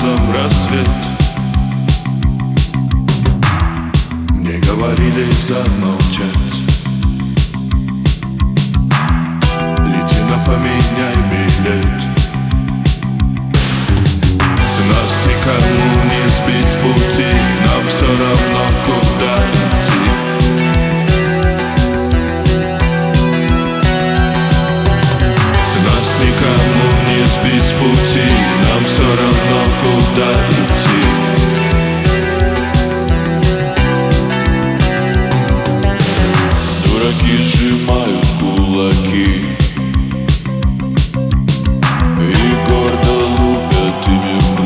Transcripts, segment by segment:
солнцем рассвет. Мне говорили замолчать. Лети, но поменяй билет. Нас никому не сбить с пути, нам все равно, куда идти. Нас никому не сбить с пути, нам все равно, куда идти. Дураки сжимают кулаки и гордо лупят ими в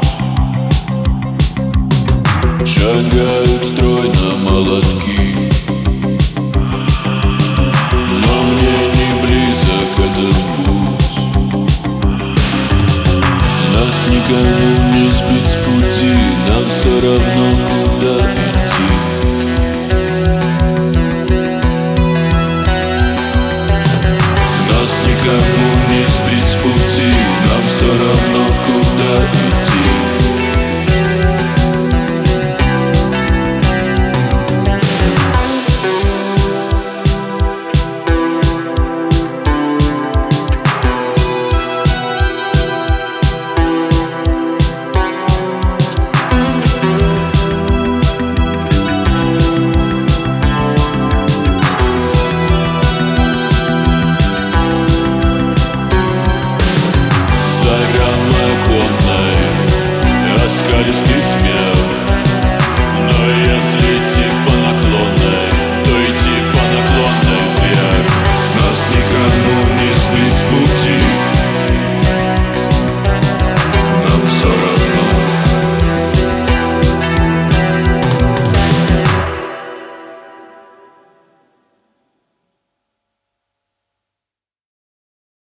грудь. Шагают стройно молотки, но мне не близок этот путь. Нас никому не сбить с пути, нам все равно, куда